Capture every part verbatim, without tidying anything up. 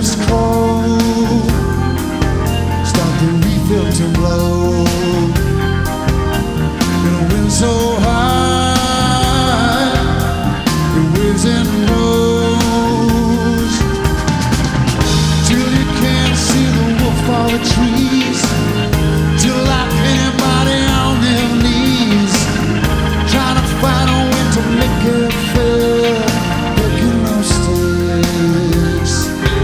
west coast, start the refill to blow. In a wind so high, the winds and blows, till you can't see the wolf for the trees, till like anybody on their knees, trying to find a way to make it fair, making no mistakes.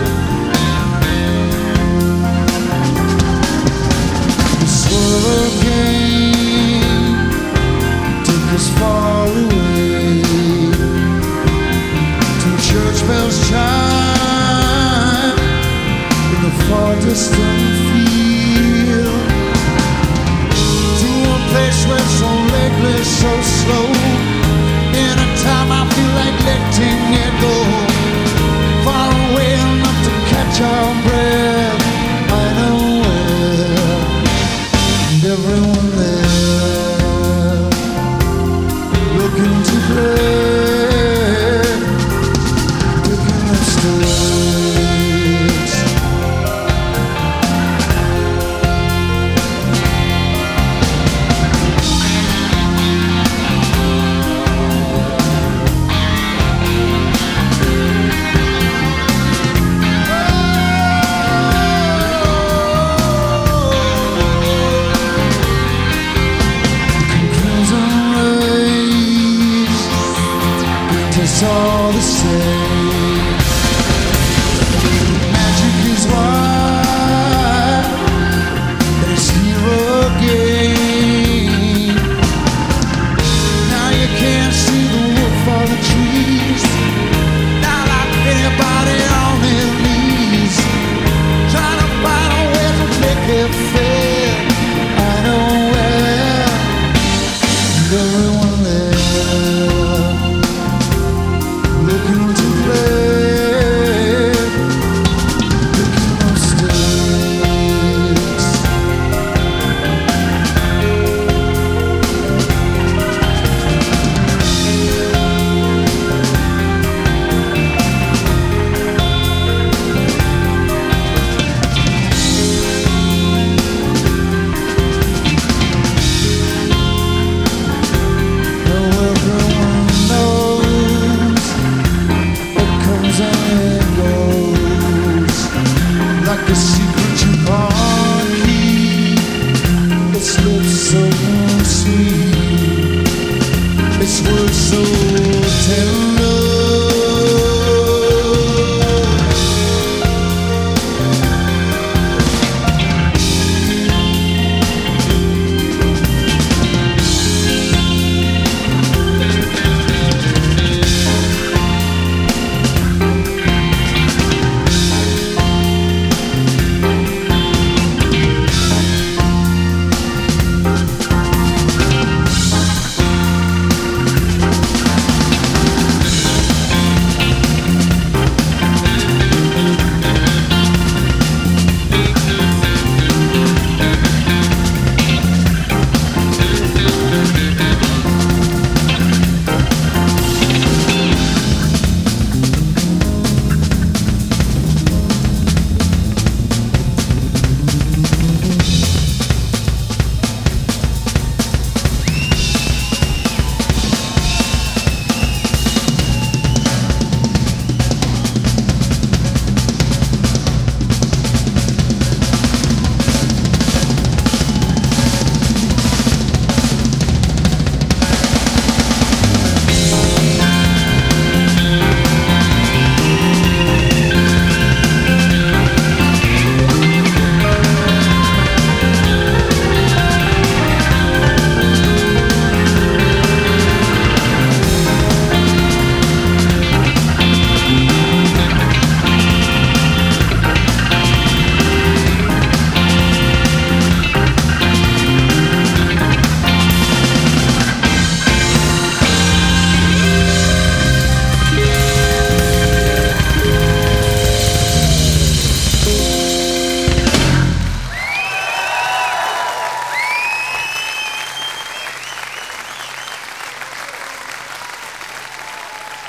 The swerve game took us far away, to church bells chime in the far distant field, to a place where it's so lately so slow. Anytime I feel like letting it go, far away enough to catch our breath, I know where, and everyone there looking to play, taking mistakes. Crimson rays, it's all the same.